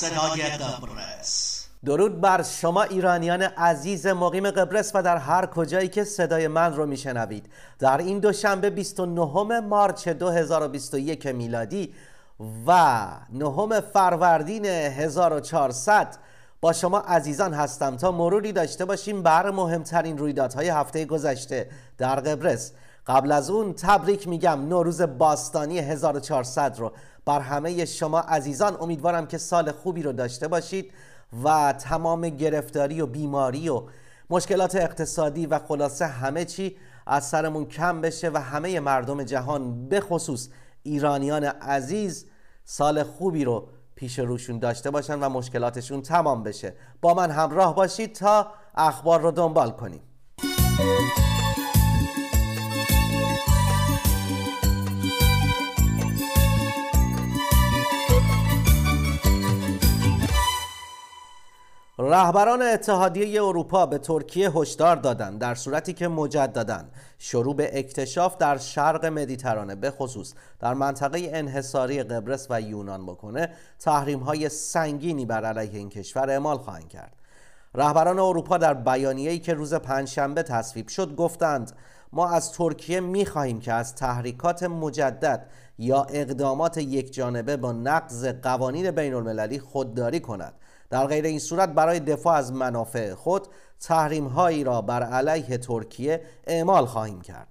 صدای قبرس. درود بر شما ایرانیان عزیز مقیم قبرس و در هر کجایی که صدای من رو میشنوید. در این دوشنبه 29 مارس 2021 میلادی و 9 فروردین 1400 با شما عزیزان هستم تا مروری داشته باشیم بر مهمترین رویدادهای هفته گذشته در قبرس. قبل از اون تبریک میگم نوروز باستانی 1400 رو بر همه شما عزیزان. امیدوارم که سال خوبی رو داشته باشید و تمام گرفتاری و بیماری و مشکلات اقتصادی و خلاصه همه چی از سرمون کم بشه و همه مردم جهان به خصوص ایرانیان عزیز سال خوبی رو پیش روشون داشته باشن و مشکلاتشون تمام بشه. با من همراه باشید تا اخبار رو دنبال کنیم. رهبران اتحادیه اروپا به ترکیه هشدار دادند در صورتی که مجدداً شروع به اکتشاف در شرق مدیترانه به خصوص در منطقه انحصاری قبرس و یونان بکنه، تحریم‌های سنگینی بر علیه این کشور اعمال خواهند کرد. رهبران اروپا در بیانیه‌ای که روز پنجشنبه تصویب شد گفتند ما از ترکیه می‌خواهیم که از تحریکات مجدد یا اقدامات یکجانبه با نقض قوانین بین‌المللی خودداری کند. در غیر این صورت برای دفاع از منافع خود تحریم‌هایی را بر علیه ترکیه اعمال خواهیم کرد.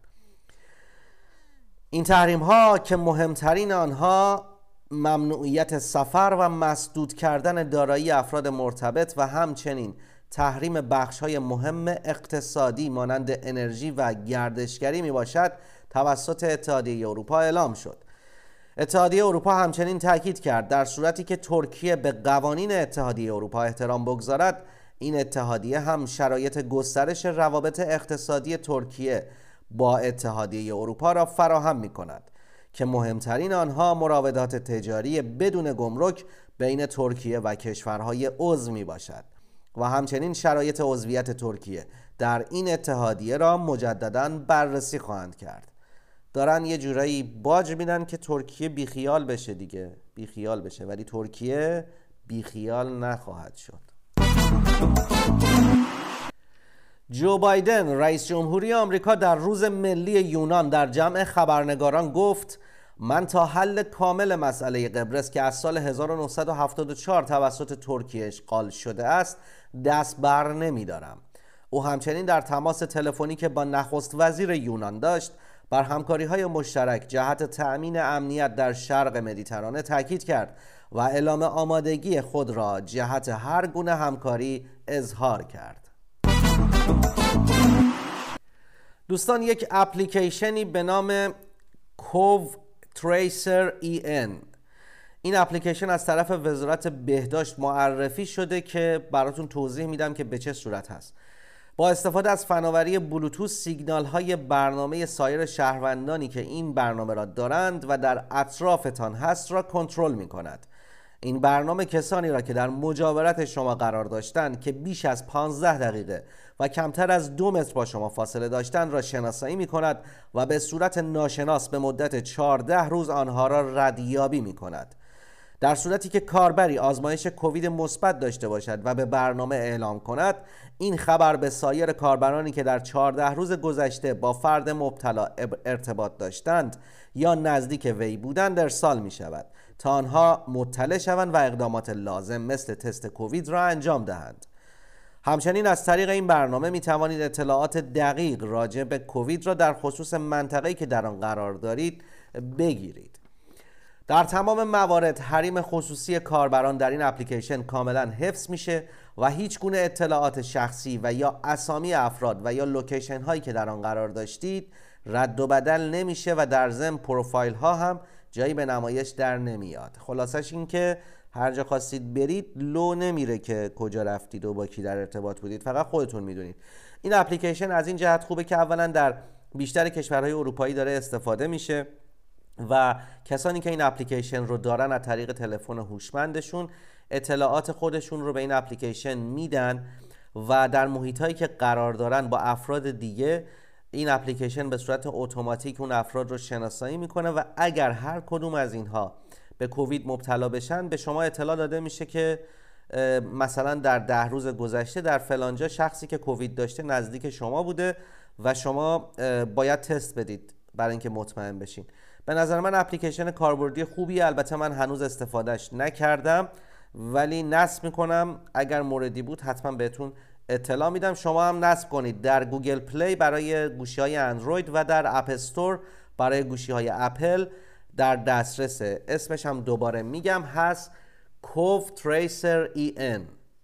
این تحریم‌ها که مهمترین آنها ممنوعیت سفر و مسدود کردن دارایی افراد مرتبط و همچنین تحریم بخش‌های مهم اقتصادی مانند انرژی و گردشگری میباشد توسط اتحادیه اروپا اعلام شد. اتحادیه اروپا همچنین تاکید کرد در صورتی که ترکیه به قوانین اتحادیه اروپا احترام بگذارد، این اتحادیه هم شرایط گسترش روابط اقتصادی ترکیه با اتحادیه اروپا را فراهم می کند که مهمترین آنها مراودات تجاری بدون گمرک بین ترکیه و کشورهای عضو می باشد و همچنین شرایط عضویت ترکیه در این اتحادیه را مجدداً بررسی خواهند کرد. دارن یه جورایی باج میدن که ترکیه بیخیال بشه دیگه، بیخیال بشه، ولی ترکیه بیخیال نخواهد شد. جو بایدن رئیس جمهوری آمریکا در روز ملی یونان در جمع خبرنگاران گفت من تا حل کامل مسئله قبرس که از سال 1974 توسط ترکیه اشغال شده است دست بر نمیدارم. او همچنین در تماس تلفنی که با نخست وزیر یونان داشت بر همکاری‌های مشترک جهت تأمین امنیت در شرق مدیترانه تاکید کرد و اعلام آمادگی خود را جهت هر گونه همکاری اظهار کرد. دوستان، یک اپلیکیشنی به نام کوو تریسر این اپلیکیشن از طرف وزارت بهداشت معرفی شده که براتون توضیح میدم که به چه صورت هست. با استفاده از فناوری بلوتوث سیگنال های برنامه سایر شهروندانی که این برنامه را دارند و در اطرافتان هست را کنترل می کند. این برنامه کسانی را که در مجاورت شما قرار داشتند که بیش از 15 دقیقه و کمتر از 2 متر با شما فاصله داشتند را شناسایی می کند و به صورت ناشناس به مدت 14 روز آنها را ردیابی می کند. در صورتی که کاربری آزمایش کووید مثبت داشته باشد و به برنامه اعلام کند، این خبر به سایر کاربرانی که در 14 روز گذشته با فرد مبتلا ارتباط داشتند یا نزدیک وی بودند ارسال می شود تا آنها مطلع شوند و اقدامات لازم مثل تست کووید را انجام دهند. همچنین از طریق این برنامه می توانید اطلاعات دقیق راجع به کووید را در خصوص منطقه‌ای که در آن قرار دارید بگیرید. در تمام موارد حریم خصوصی کاربران در این اپلیکیشن کاملا حفظ میشه و هیچ گونه اطلاعات شخصی و یا اسامی افراد و یا لوکیشن هایی که در آن قرار داشتید رد و بدل نمیشه و در ضمن پروفایل ها هم جایی به نمایش در نمیاد. خلاصش این که هر جا خواستید برید لو نمیره که کجا رفتید و با کی در ارتباط بودید، فقط خودتون میدونید. این اپلیکیشن از این جهت خوبه که اولا در بیشتر کشورهای اروپایی داره استفاده میشه و کسانی که این اپلیکیشن رو دارن از طریق تلفن هوشمندشون اطلاعات خودشون رو به این اپلیکیشن میدن و در محیطایی که قرار دارن با افراد دیگه این اپلیکیشن به صورت اتوماتیک اون افراد رو شناسایی میکنه و اگر هر کدوم از اینها به کووید مبتلا بشن به شما اطلاع داده میشه که مثلا در 10 روز گذشته در فلانجا شخصی که کووید داشته نزدیک شما بوده و شما باید تست بدید برای اینکه مطمئن بشین. به نظر من اپلیکیشن کاربردی خوبیه. البته من هنوز استفادهش نکردم ولی نصب میکنم، اگر موردی بود حتما بهتون اطلاع میدم. شما هم نصب کنید در گوگل پلی برای گوشی های اندروید و در اپ استور برای گوشی های اپل در دسترسه. اسمش هم دوباره میگم هست کوو تریسر EN.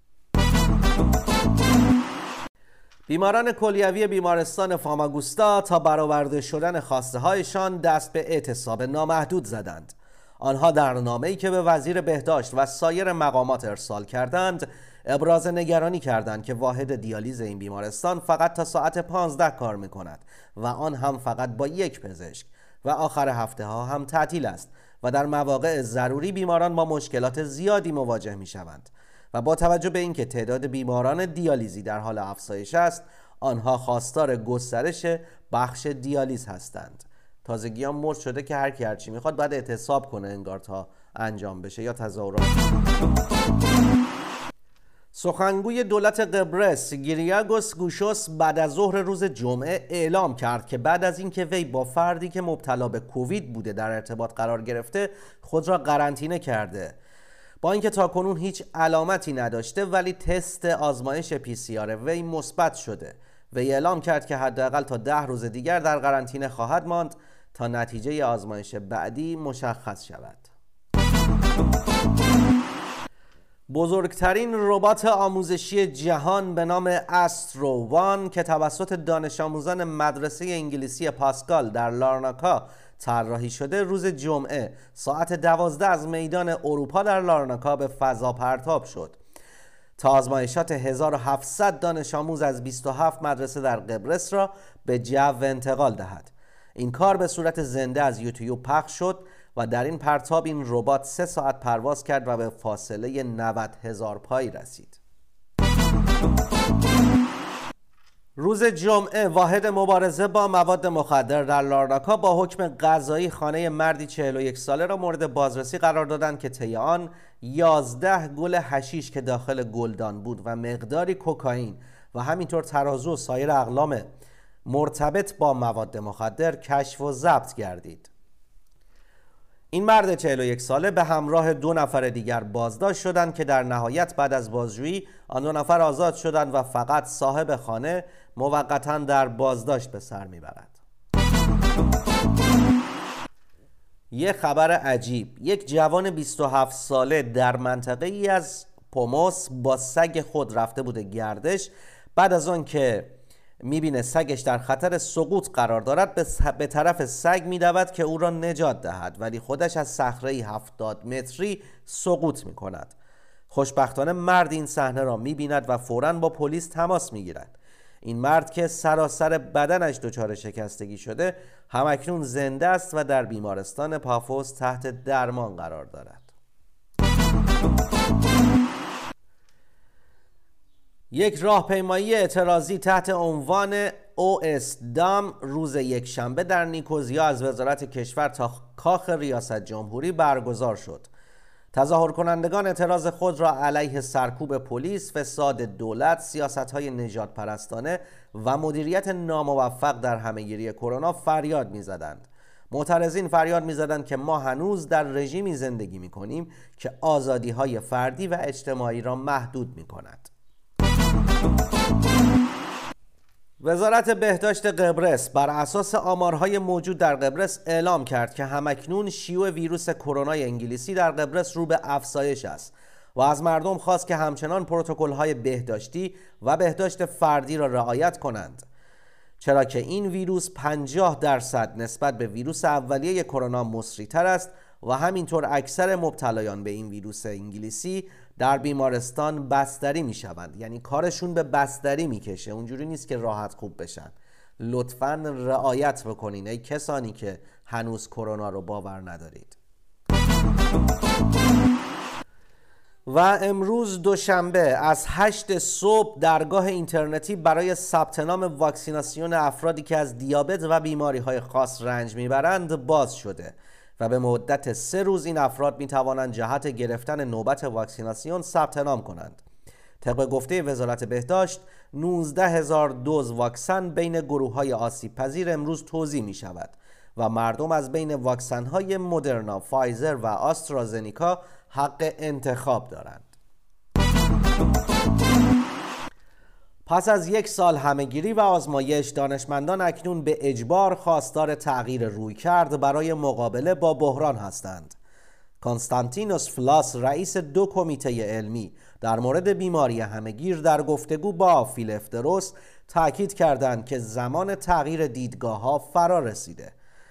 بیماران کلیوی بیمارستان فاماگوستا تا برآورده شدن خواسته هایشان دست به اعتصاب نامحدود زدند. آنها در نامه‌ای که به وزیر بهداشت و سایر مقامات ارسال کردند ابراز نگرانی کردند که واحد دیالیز این بیمارستان فقط تا ساعت 15 کار می‌کند و آن هم فقط با یک پزشک و آخر هفته ها هم تعطیل است و در مواقع ضروری بیماران با مشکلات زیادی مواجه می‌شوند و با توجه به اینکه تعداد بیماران دیالیزی در حال افزایش است آنها خواستار گسترش بخش دیالیز هستند. تازگی هم مرد شده که هر کی هرچی میخواد باید اعتصاب کنه انگار تا انجام بشه یا تظاهرات. سخنگوی دولت قبرس گیریاگوس گوشوس بعد از ظهر روز جمعه اعلام کرد که بعد از اینکه وی با فردی که مبتلا به کووید بوده در ارتباط قرار گرفته خود را قرنطینه کرده. با اینکه تاکنون هیچ علامتی نداشته ولی تست آزمایش PCR وی مثبت شده. وی اعلام کرد که حداقل تا 10 روز دیگر در قرنطینه خواهد ماند تا نتیجه آزمایش بعدی مشخص شود. بزرگترین ربات آموزشی جهان به نام استرو وان که توسط دانش آموزان مدرسه انگلیسی پاسکال در لارناکا طراحی شده روز جمعه ساعت 12 از میدان اروپا در لارناکا به فضا پرتاب شد تا آزمایشات 1700 دانش آموز از 27 مدرسه در قبرس را به جو انتقال دهد. این کار به صورت زنده از یوتیوب پخش شد و در این پرتاب این ربات 3 ساعت پرواز کرد و به فاصله 90,000 پای رسید. روز جمعه واحد مبارزه با مواد مخدر در لارناکا با حکم قضایی خانه مردی 41 ساله را مورد بازرسی قرار دادند که طی آن 11 گل حشیش که داخل گلدان بود و مقداری کوکائین و همینطور ترازو و سایر اقلام مرتبط با مواد مخدر کشف و ضبط گردید. این مرد 41 ساله به همراه 2 نفر دیگر بازداشت شدند که در نهایت بعد از بازجویی آن 2 نفر آزاد شدند و فقط صاحب خانه موقتا در بازداشت به سر میبرد. یه خبر عجیب، یک جوان 27 ساله در منطقه ای از پوموس با سگ خود رفته بوده گردش. بعد از آن که میبینه سگش در خطر سقوط قرار دارد به طرف سگ میدود که او را نجات دهد ولی خودش از صخره‌ای 70 متری سقوط میکند. خوشبختانه مرد این صحنه را میبیند و فوراً با پلیس تماس میگیرد. این مرد که سراسر بدنش دچار شکستگی شده همکنون زنده است و در بیمارستان پافوس تحت درمان قرار دارد. یک راهپیمایی اعتراضی تحت عنوان OS دام روز یکشنبه در نیکوزیا از وزارت کشور تا کاخ ریاست جمهوری برگزار شد. تظاهر کنندگان اعتراض خود را علیه سرکوب پلیس، فساد دولت، سیاست‌های نژاد پرستانه و مدیریت ناموفق در همه‌گیری کرونا فریاد می‌زدند. معترضین فریاد می‌زدند که ما هنوز در رژیمی زندگی می‌کنیم که آزادی‌های فردی و اجتماعی را محدود می‌کند. وزارت بهداشت قبرس بر اساس آمارهای موجود در قبرس اعلام کرد که همکنون شیوع ویروس کرونا انگلیسی در قبرس رو به افزایش است و از مردم خواست که همچنان پروتکل‌های بهداشتی و بهداشت فردی را رعایت کنند، چرا که این ویروس 50% نسبت به ویروس اولیه کرونا مصری‌تر است و همینطور اکثر مبتلایان به این ویروس انگلیسی در بیمارستان بستری می شوند. یعنی کارشون به بستری می کشه، اونجوری نیست که راحت خوب بشن. لطفاً رعایت بکنین ای کسانی که هنوز کرونا رو باور ندارید. و امروز دوشنبه از 8 صبح درگاه اینترنتی برای ثبت نام واکسیناسیون افرادی که از دیابت و بیماری‌های خاص رنج میبرند باز شده. و به مدت 3 روز این افراد می توانند جهت گرفتن نوبت واکسیناسیون ثبت نام کنند. طبق گفته وزارت بهداشت 19,000 دوز واکسن بین گروه‌های آسیب پذیر امروز توزیع می شود و مردم از بین واکسن‌های مدرنا، فایزر و آسترازنیکا حق انتخاب دارند. پس از 1 سال همه‌گیری و آزمایش، دانشمندان اکنون به اجبار خواستار تغییر رویکرد برای مقابله با بحران هستند. کنستانتینوس فلاس، رئیس 2 کمیته علمی در مورد بیماری همه‌گیر، در گفتگو با فیلفتروس تاکید کردند که زمان تغییر دیدگاه‌ها فرا رسیده.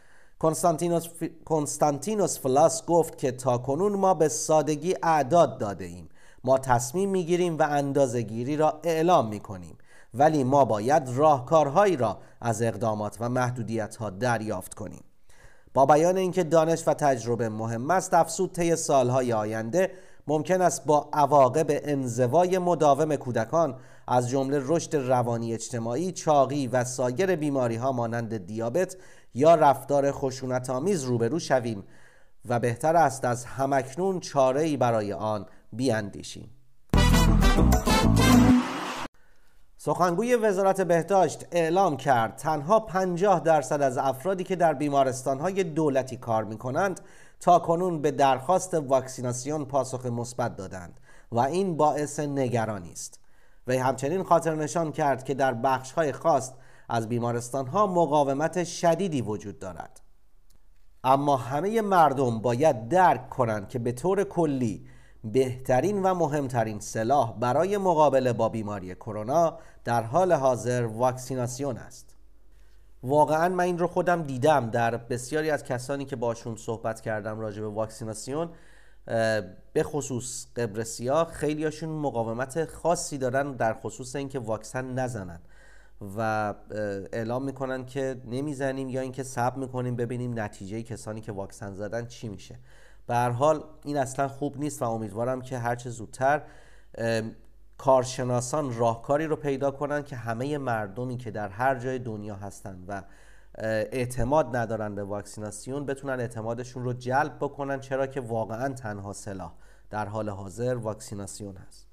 کنستانتینوس فلاس گفت که تاکنون ما به سادگی اعداد داده ایم. ما تصمیم میگیریم و اندازه‌گیری را اعلام میکنیم، ولی ما باید راهکارهایی را از اقدامات و محدودیت‌ها دریافت کنیم. با بیان اینکه دانش و تجربه مهم است، افزود طی سالهای آینده ممکن است با عواقب انزوای مداوم کودکان از جمله رشد روانی اجتماعی، چاقی و سایر بیماری‌ها مانند دیابت یا رفتار خشونت‌آمیز روبرو شویم و بهتر است از همکنون چاره‌ای برای آن بیاندیشیم. سخنگوی وزارت بهداشت اعلام کرد تنها 50% از افرادی که در بیمارستان‌های دولتی کار می‌کنند تاکنون به درخواست واکسیناسیون پاسخ مثبت دادند و این باعث نگرانی است. وی همچنین خاطر نشان کرد که در بخش‌های خاص از بیمارستان‌ها مقاومت شدیدی وجود دارد. اما همه مردم باید درک کنند که به طور کلی بهترین و مهمترین سلاح برای مقابله با بیماری کرونا در حال حاضر واکسیناسیون است. واقعا من این رو خودم دیدم در بسیاری از کسانی که باشون صحبت کردم راجع به واکسیناسیون، به خصوص قبرسی‌ها، خیلیاشون مقاومت خاصی دارن در خصوص اینکه واکسن نزنن و اعلام میکنن که نمیزنیم یا اینکه صبر میکنیم ببینیم نتیجه کسانی که واکسن زدن چی میشه. به هر حال این اصلا خوب نیست و امیدوارم که هرچه زودتر کارشناسان راهکاری رو پیدا کنن که همه مردمی که در هر جای دنیا هستن و اعتماد ندارن به واکسیناسیون بتونن اعتمادشون رو جلب بکنن، چرا که واقعا تنها سلاح در حال حاضر واکسیناسیون هست.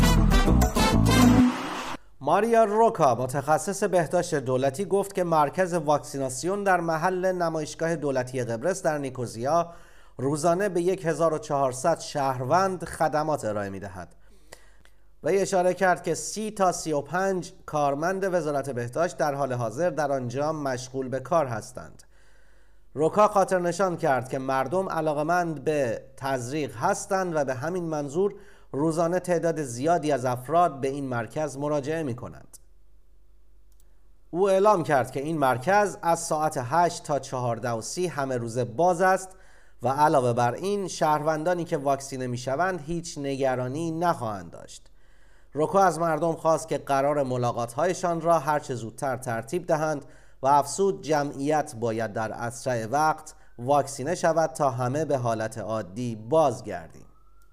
ماریا روکا، متخصص بهداشت دولتی، گفت که مرکز واکسیناسیون در محل نمایشگاه دولتی قبرس در نیکوزیا روزانه به 1400 شهروند خدمات ارائه می‌دهد. و اشاره کرد که 30 تا 35 کارمند وزارت بهداشت در حال حاضر در آنجا مشغول به کار هستند. روکا خاطر نشان کرد که مردم علاقمند به تزریق هستند و به همین منظور روزانه تعداد زیادی از افراد به این مرکز مراجعه می کنند. او اعلام کرد که این مرکز از ساعت 8 تا 14:30 همه روزه باز است و علاوه بر این شهروندانی که واکسینه می شوند هیچ نگرانی نخواهند داشت. روکا از مردم خواست که قرار ملاقات‌هایشان را هرچه زودتر ترتیب دهند و افزود جمعیت باید در اسرع وقت واکسینه شود تا همه به حالت عادی بازگردیم.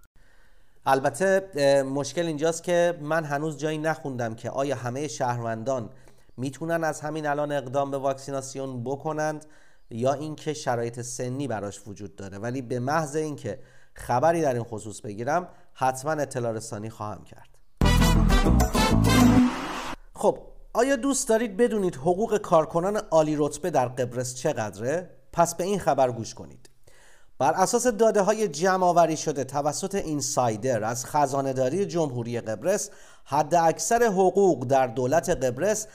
البته مشکل اینجاست که من هنوز جایی نخوندم که آیا همه شهروندان میتونن از همین الان اقدام به واکسیناسیون بکنند یا اینکه شرایط سنی براش وجود داره، ولی به محض اینکه خبری در این خصوص بگیرم حتما اطلاع رسانی خواهم کرد. خب آیا دوست دارید بدونید حقوق کارکنان عالی رتبه در قبرس چقدره؟ پس به این خبر گوش کنید. بر اساس داده‌های جمع‌آوری شده توسط اینسایدر از خزانه‌داری جمهوری قبرس، حد اکثر حقوق در دولت قبرس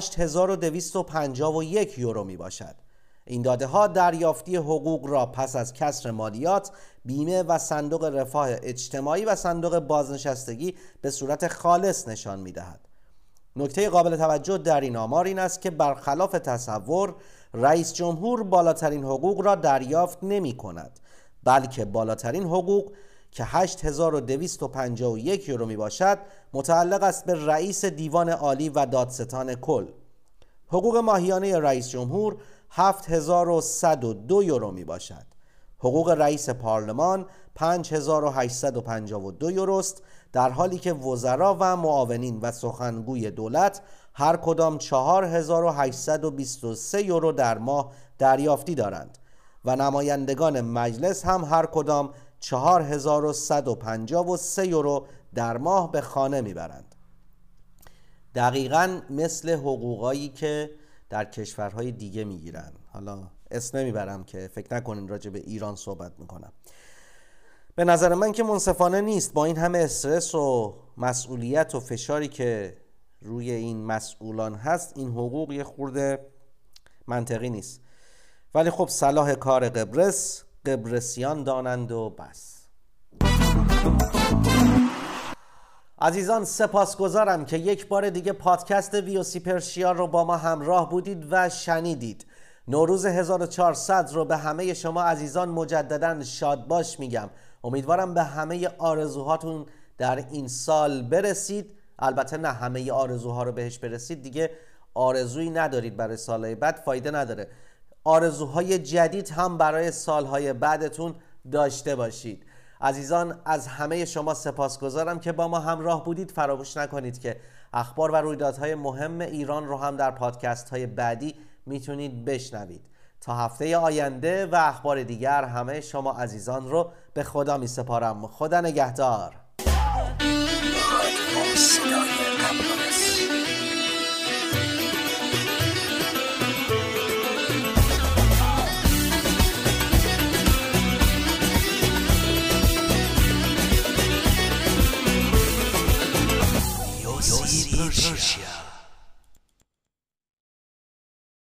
8251 یورو می باشد. این داده‌ها دریافتی حقوق را پس از کسر مالیات، بیمه و صندوق رفاه اجتماعی و صندوق بازنشستگی به صورت خالص نشان می‌دهد. نکته قابل توجه در این آمار این است که برخلاف تصور، رئیس جمهور بالاترین حقوق را دریافت نمی کند، بلکه بالاترین حقوق که 8251 یورو می باشد متعلق است به رئیس دیوان عالی و دادستان کل. حقوق ماهیانه رئیس جمهور 7102 یورو می باشد. حقوق رئیس پارلمان 5852 یورو است، در حالی که وزرا و معاونین و سخنگوی دولت هر کدام 4823 یورو در ماه دریافتی دارند. و نمایندگان مجلس هم هر کدام 4153 یورو در ماه به خانه میبرند. دقیقاً مثل حقوقایی که در کشورهای دیگه میگیرن. حالا اسم نمیبرم که فکر نکنین راجع به ایران صحبت میکنم. به نظر من که منصفانه نیست با این همه استرس و مسئولیت و فشاری که روی این مسئولان هست این حقوق یه خورده منطقی نیست. ولی خب صلاح کار قبرس قبرسیان دانند و بس. عزیزان سپاسگزارم که یک بار دیگه پادکست VOC پرشیا رو با ما همراه بودید و شنیدید. نوروز 1400 رو به همه شما عزیزان مجددا شادباش میگم. امیدوارم به همه آرزوهاتون در این سال برسید. البته نه همه آرزوها رو بهش برسید دیگه آرزویی ندارید برای سالهای بعد، فایده نداره. آرزوهای جدید هم برای سالهای بعدتون داشته باشید. عزیزان از همه شما سپاسگزارم که با ما همراه بودید. فراموش نکنید که اخبار و رویدادهای مهم ایران رو هم در پادکست های بعدی میتونید بشنوید. تا هفته آینده و اخبار دیگر همه شما عزیزان رو به خدا می سپارم. خدا نگهدار. VOC Persia.